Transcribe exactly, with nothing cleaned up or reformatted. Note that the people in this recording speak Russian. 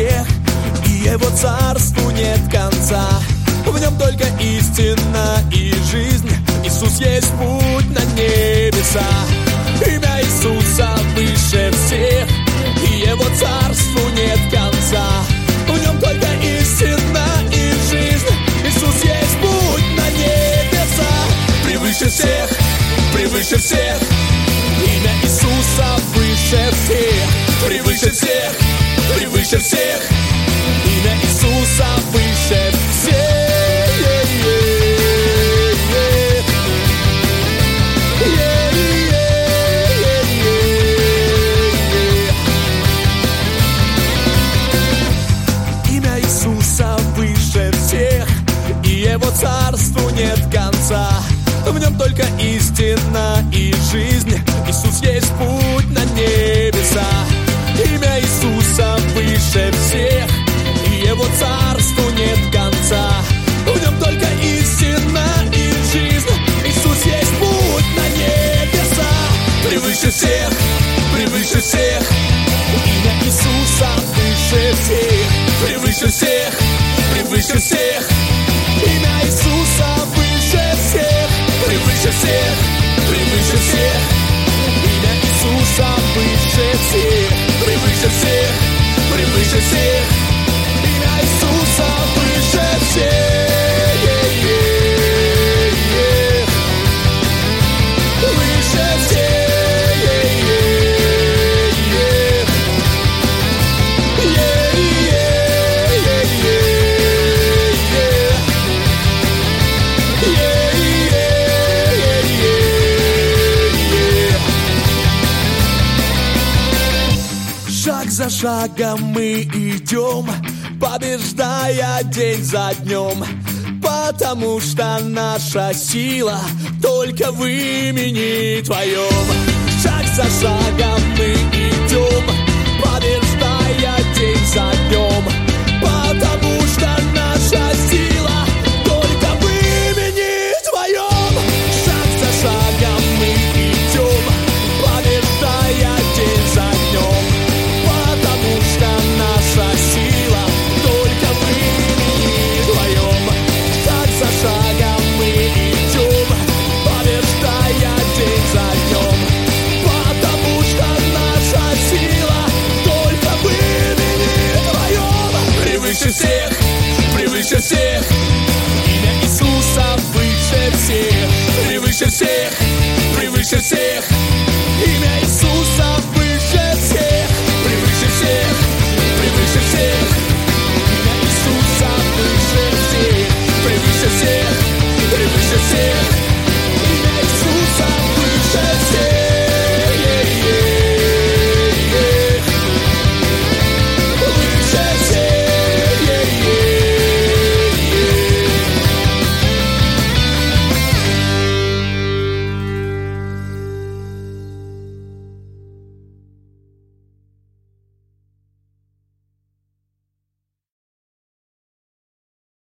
всех, и его царству нет конца. В нем только истина и жизнь, Иисус есть путь на небеса. Имя Иисуса выше всех, и его царству нет конца. В нем только истина и жизнь, Иисус есть путь на небеса. Превыше всех, превыше всех, имя Иисуса выше всех. Превыше всех, превыше всех, имя Иисуса выше всех. Имя Иисуса выше всех, и его царству нет конца. В нем только истина и жизнь, Иисус есть путь на небеса. Имя Иисуса выше всех, и его царству нет конца. В нем только истина и жизнь, Иисус есть путь на небеса. Превыше всех, превыше всех, имя Иисуса выше всех. Превыше всех, превыше всех, имя Иисуса выше всех. Превыше всех, превыше всех, имя Иисуса выше всех. Превыше всех, превыше всех, имя Иисуса выше всех. Выше всех. Шаг за шагом мы идем, побеждая день за днем, потому что наша сила только в имени Твоем. Шаг за шагом мы идем, побеждая день за днем, потому что наша сила только в имени Твоем. Шаг за шагом мы идем, побеждая день за днем, потому что наша сила только в имени Твоем. Шаг за шагом мы идем, побеждая день за днем, потому что наша сила только в имени Твоем. Превыше всех, превыше всех, имя Иисуса выше всех. Превыше всех,